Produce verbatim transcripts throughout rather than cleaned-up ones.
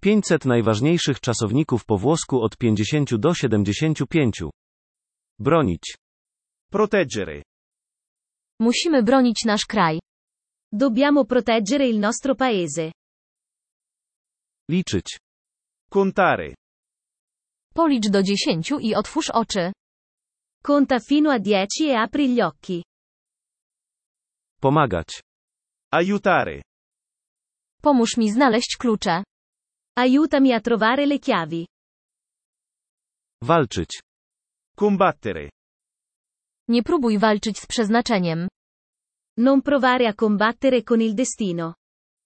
pięćset najważniejszych czasowników po włosku od pięćdziesięciu do siedemdziesięciu pięciu. Bronić. Proteggere. Musimy bronić nasz kraj. Dobbiamo proteggere il nostro paese. Liczyć. Contare. Policz do dziesięciu i otwórz oczy. Conta fino a dieci e apri gli occhi. Pomagać. Aiutare. Pomóż mi znaleźć klucze. Aiutami a trovare le chiavi. Walczyć. Combattere. Nie próbuj walczyć z przeznaczeniem. Non provare a combattere con il destino.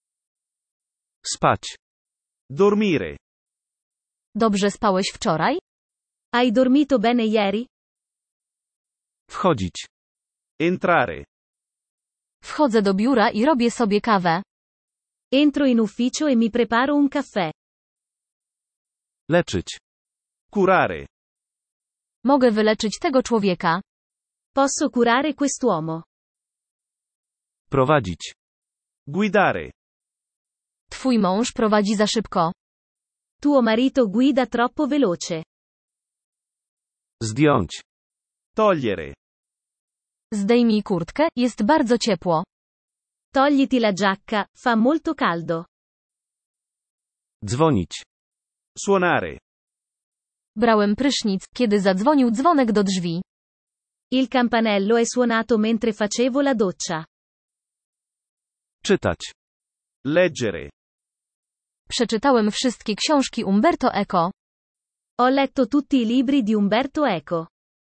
Spać. Dormire. Dobrze spałeś wczoraj? Hai dormito bene ieri? Wchodzić. Entrare. Wchodzę do biura i robię sobie kawę. Entro in ufficio e mi preparo un caffè. Leczyć. Curare. Mogę wyleczyć tego człowieka. Posso curare quest'uomo. Prowadzić. Guidare. Twój mąż prowadzi za szybko. Tuo marito guida troppo veloce. Zdjąć. Togliere. Zdejmij kurtkę, jest bardzo ciepło. Togliti la giacca, fa molto caldo. Dzwonić. Suonare. Brałem prysznic, kiedy zadzwonił dzwonek do drzwi. Il campanello è suonato mentre facevo la doccia. Czytać. Leggere. Przeczytałem wszystkie książki Umberto Eco. Ho letto tutti i libri di Umberto Eco.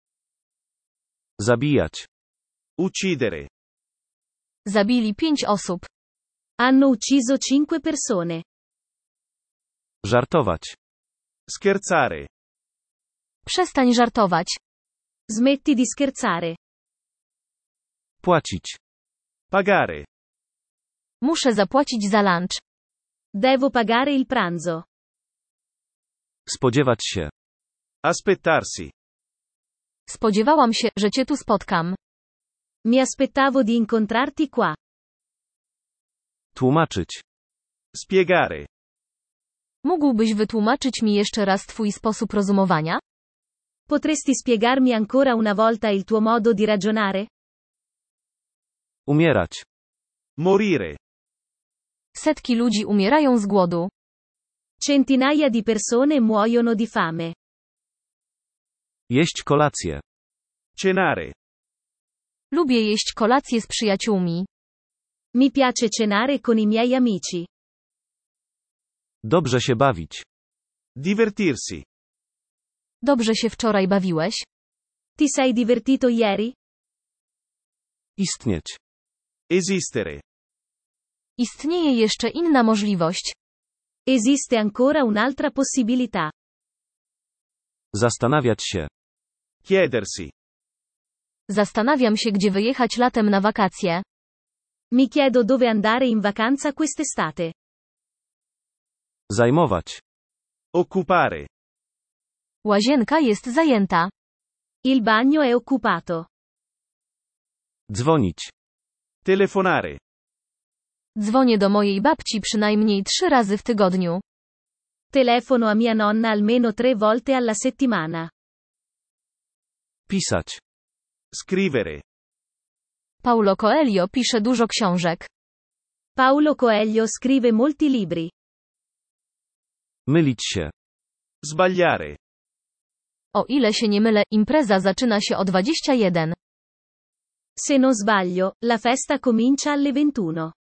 Zabijać. Uccidere. Zabili pięć osób. Hanno ucciso cinque persone. Żartować. Scherzare. Przestań żartować. Smetti di scherzare. Płacić. Pagare. Muszę zapłacić za lunch. Devo pagare il pranzo. Spodziewać się. Aspettarsi. Spodziewałam się, że cię tu spotkam. Mi aspettavo di incontrarti qua. Tłumaczyć. Spiegare. Mógłbyś wytłumaczyć mi jeszcze raz twój sposób rozumowania? Potresti spiegarmi ancora una volta il tuo modo di ragionare? Umierać. Morire. Setki ludzi umierają z głodu. Centinaia di persone muoiono di fame. Jeść kolację. Cenare. Lubię jeść kolację z przyjaciółmi. Mi piace cenare con i miei amici. Dobrze się bawić. Divertirsi. Dobrze się wczoraj bawiłeś? Ti sei divertito ieri? Istnieć. Esistere. Istnieje jeszcze inna możliwość. Esiste ancora un'altra possibilità. Zastanawiać się. Chiedersi. Zastanawiam się, gdzie wyjechać latem na wakacje. Mi chiedo dove andare in vacanza quest'estate. Zajmować. Occupare. Łazienka jest zajęta. Il bagno è occupato. Dzwonić. Telefonare. Dzwonię do mojej babci przynajmniej trzy razy w tygodniu. Telefono a mia nonna almeno tre volte alla settimana. Pisać. Scrivere. Paulo Coelho pisze dużo książek. Paulo Coelho scrive molti libri. Mylić się. Sbagliare. O ile się nie mylę, impreza zaczyna się o dwudziestej pierwszej. Se non sbaglio, la festa comincia alle ventuno.